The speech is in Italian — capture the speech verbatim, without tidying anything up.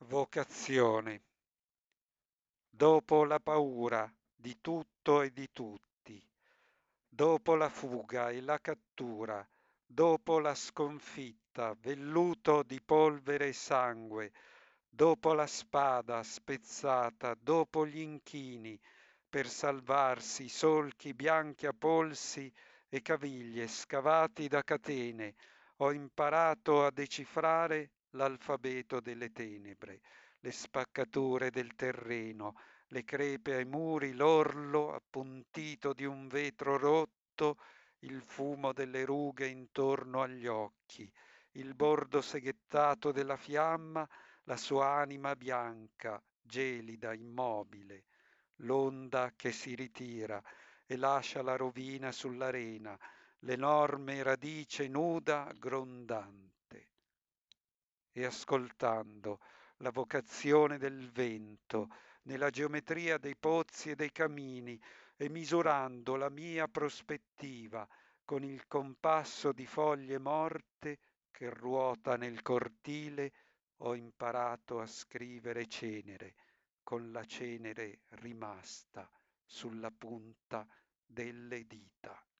Vocazione. Dopo la paura di tutto e di tutti, dopo la fuga e la cattura, dopo la sconfitta, velluto di polvere e sangue, dopo la spada spezzata, dopo gli inchini, per salvarsi solchi bianchi a polsi e caviglie scavati da catene, ho imparato a decifrare l'alfabeto delle tenebre, le spaccature del terreno, le crepe ai muri, l'orlo appuntito di un vetro rotto, il fumo delle rughe intorno agli occhi, il bordo seghettato della fiamma, la sua anima bianca, gelida, immobile, l'onda che si ritira e lascia la rovina sull'arena, l'enorme radice nuda grondante. E ascoltando la vocazione del vento nella geometria dei pozzi e dei camini e misurando la mia prospettiva con il compasso di foglie morte che ruota nel cortile, ho imparato a scrivere cenere con la cenere rimasta sulla punta delle dita.